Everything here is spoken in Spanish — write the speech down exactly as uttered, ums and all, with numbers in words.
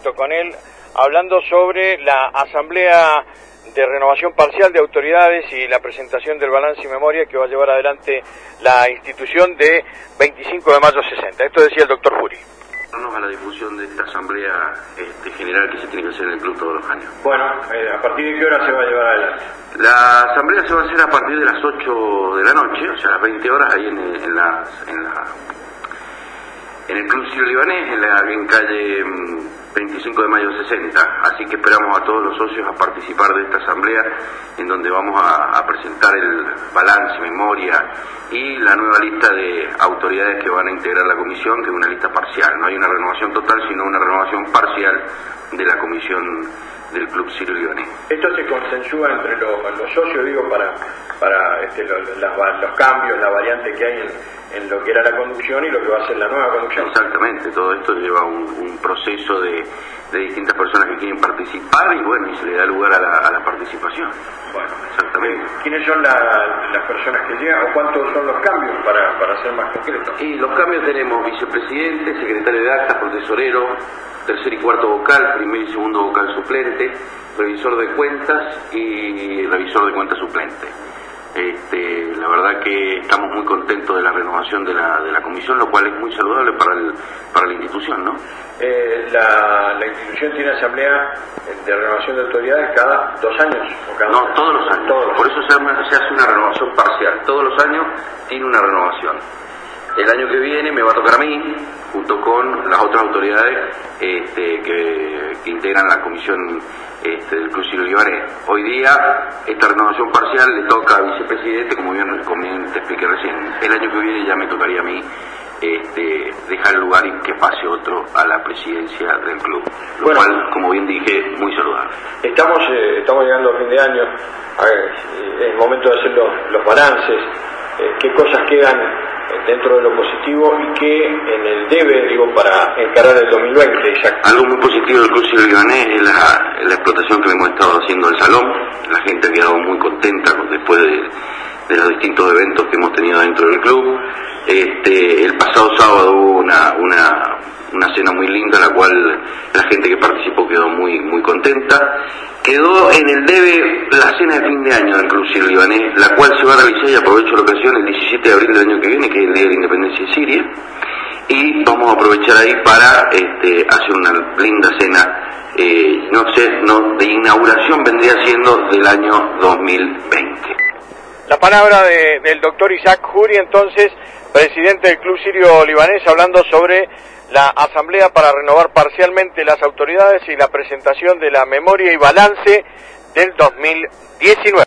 contacto con él hablando sobre la asamblea de renovación parcial de autoridades y la presentación del balance y memoria que va a llevar adelante la institución de veinticinco de mayo sesenta. Esto decía el doctor Jury. A la difusión de esta asamblea este, general que se tiene que hacer en el club todos los años. Bueno, eh, ¿a partir de qué hora se va a llevar adelante? La asamblea se va a hacer a partir de las ocho de la noche, o sea, a las veinte horas, ahí en, en, la, en, la, en el Club Sirio-Libanés, en la en calle veinticinco de mayo sesenta. Así que esperamos a todos los socios a participar de esta asamblea, en donde vamos a, a presentar el balance, memoria y la nueva lista de autoridades que van a integrar la comisión, que es una lista parcial. No hay una renovación total, sino una renovación parcial de la comisión del Club Sirio-Libanés. Esto se consensúa entre los, los socios, digo, para, para este, los, las, los cambios, la variante que hay en, en lo que era la conducción y lo que va a ser la nueva conducción. Exactamente, todo esto lleva un, un proceso de, de distintas personas que quieren participar y bueno, y se le da lugar a la, a la participación. Bueno, exactamente. ¿Quiénes son la, las personas que llegan o cuántos son los cambios para, para ser más concretos? Y los cambios tenemos vicepresidente, secretario de actas, profesorero, tercer y cuarto vocal, primer y segundo vocal suplente, revisor de cuentas y revisor de cuentas suplente. Este, la verdad que estamos muy contentos de la renovación de la, de la comisión, lo cual es muy saludable para, el, para la institución, ¿no? Eh, la, la institución tiene asamblea de renovación de autoridades cada dos años. ¿O cada no, año? todos los años. Todos los Por eso se, arma, se hace una renovación parcial. Todos los años tiene una renovación. El año que viene me va a tocar a mí, junto con las otras autoridades este, que, que integran la comisión este, del Club Sirio-Libanés. Hoy día, esta renovación parcial le toca al vicepresidente, como bien, como bien te expliqué recién. El año que viene ya me tocaría a mí este, dejar el lugar y que pase otro a la presidencia del club. Lo bueno, cual, como bien dije, muy saludable. Estamos, eh, estamos llegando a fin de año, es el momento de hacer los, los balances, eh, qué cosas quedan dentro de lo positivo y que en el debe, digo, para encarar el dos mil veinte. Exacto. Algo muy positivo del Club Sirio-Libanés es la, la explotación que hemos estado haciendo del salón. La gente ha quedado muy contenta después de, de los distintos eventos que hemos tenido dentro del club. Este, el pasado sábado hubo una, una, una cena muy linda, la cual la gente que participó quedó muy, muy contenta. Quedó en el debe la cena de fin de año del Club Sirio-Libanés, la cual se va a realizar, y aprovecho la ocasión, el diecisiete de abril del año que viene, que es el Día de la Independencia de Siria, y vamos a aprovechar ahí para este, hacer una linda cena, eh, no sé, no, de inauguración vendría siendo del año dos mil veinte. La palabra de, del doctor Isaac Jury, entonces, presidente del Club Sirio-Libanés, hablando sobre la asamblea para renovar parcialmente las autoridades y la presentación de la memoria y balance del dos mil diecinueve.